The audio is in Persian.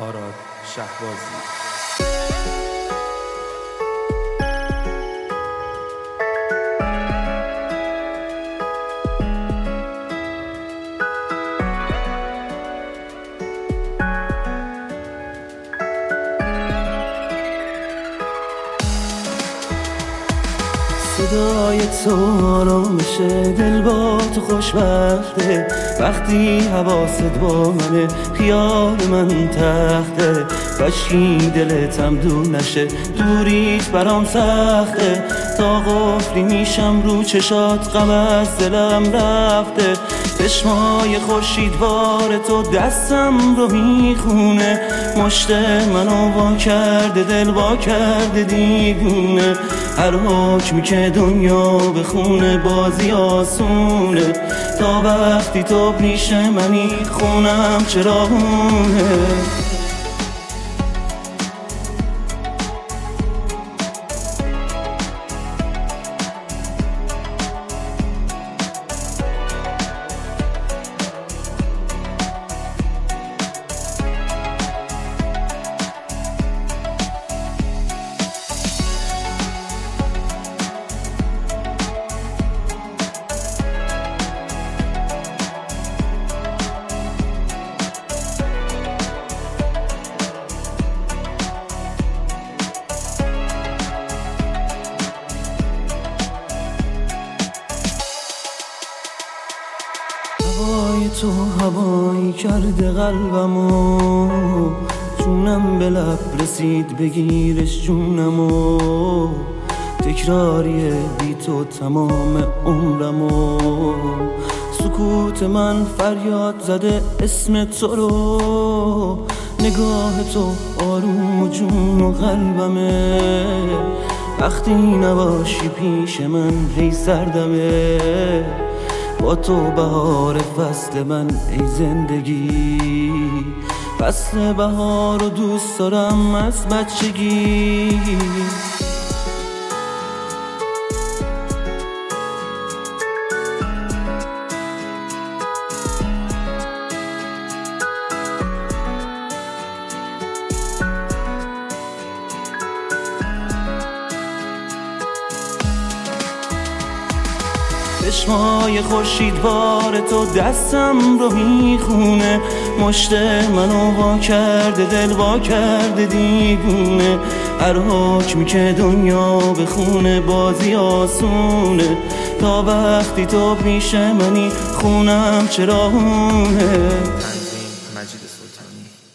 آراد شهبازی. صدای تو آرامش دل با تو خوشبخته، وقتی حواست با منه خیال من تخته، کاشکی دلتم دور نشه دوریت برام سخته، تا قفلی میشم رو چشات غم از دلم رفته، چشمای خورشیدوار تو دستم رو میخونه، مشت منو وا کرده دل وا کرده دیوونه، هر حکمی که دنیا بخونه بازی آسونه، تا وقتی تو پیش منی خونم چراغونه. هوای تو هوایی کرده قلبمو، جونم به لب رسید بگیرش جونمو، تکراریه بی تو تمام عمرمو، سکوت من فریاد زده اسم تو رو، نگاه تو آروم و جون و قلبمه، وقتی نباشی پیش من هی سردمه، با تو بهار فصل من ای زندگی، فصل بهار رو دوست دارم از بچگی. چشمای خورشیدوار تو دستم رو میخونه، مشت منو وا کرده دل وا کرده دیوونه، هر حکمی که دنیا بخونه بازی آسونه، تا وقتی تو پیش منی خونم چراغونه. تنظیم مجید سلطانی.